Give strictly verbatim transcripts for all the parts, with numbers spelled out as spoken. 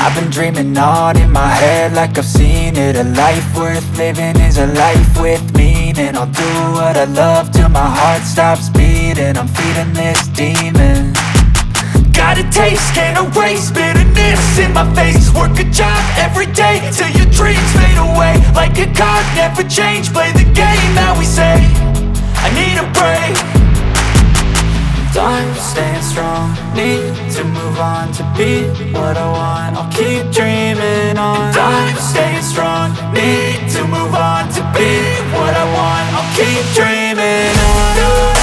I've been dreaming on in my head like I've seen it. A life worth living is a life with meaning. I'll do what I love till my heart stops beating. I'm feeding this demon. Got a taste, can't erase bitterness in my face. Work a job every day till your dreams fade away. Like a card, never change, play the game that we say. I need a break. Time staying strong, need to move on to be what I want. I'll keep dreaming on. Time staying strong, need to move on to be what I want. I'll keep dreaming on.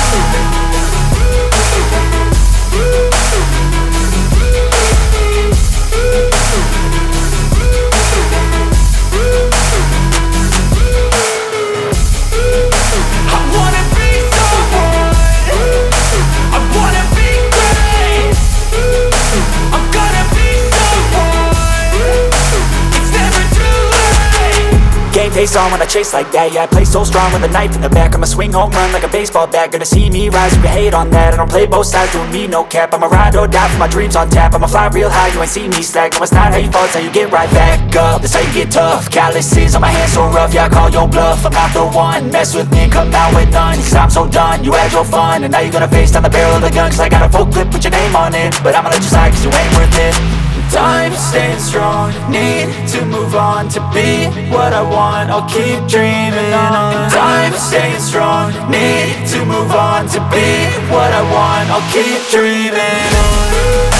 Face on when I chase like that. Yeah, I play so strong with a knife in the back. I'ma swing home run like a baseball bat. Gonna see me rise, you can hate on that. I don't play both sides, doing me no cap. I'ma ride or die for my dreams on tap. I'ma fly real high, you ain't see me slack. No, it's not how you fall, it's how you get right back up. That's how you get tough. Calluses on my hands so rough, yeah, I call your bluff. I'm not the one, mess with me and come out with none. Cause I'm so done, you had your fun. And now you're gonna face down the barrel of the gun. Cause I got a full clip with your name on it. But I'ma let you slide cause you ain't worth it. Time staying strong, need to move on to be what I want. I'll keep dreaming on. Time staying strong, need to move on to be what I want. I'll keep dreaming on.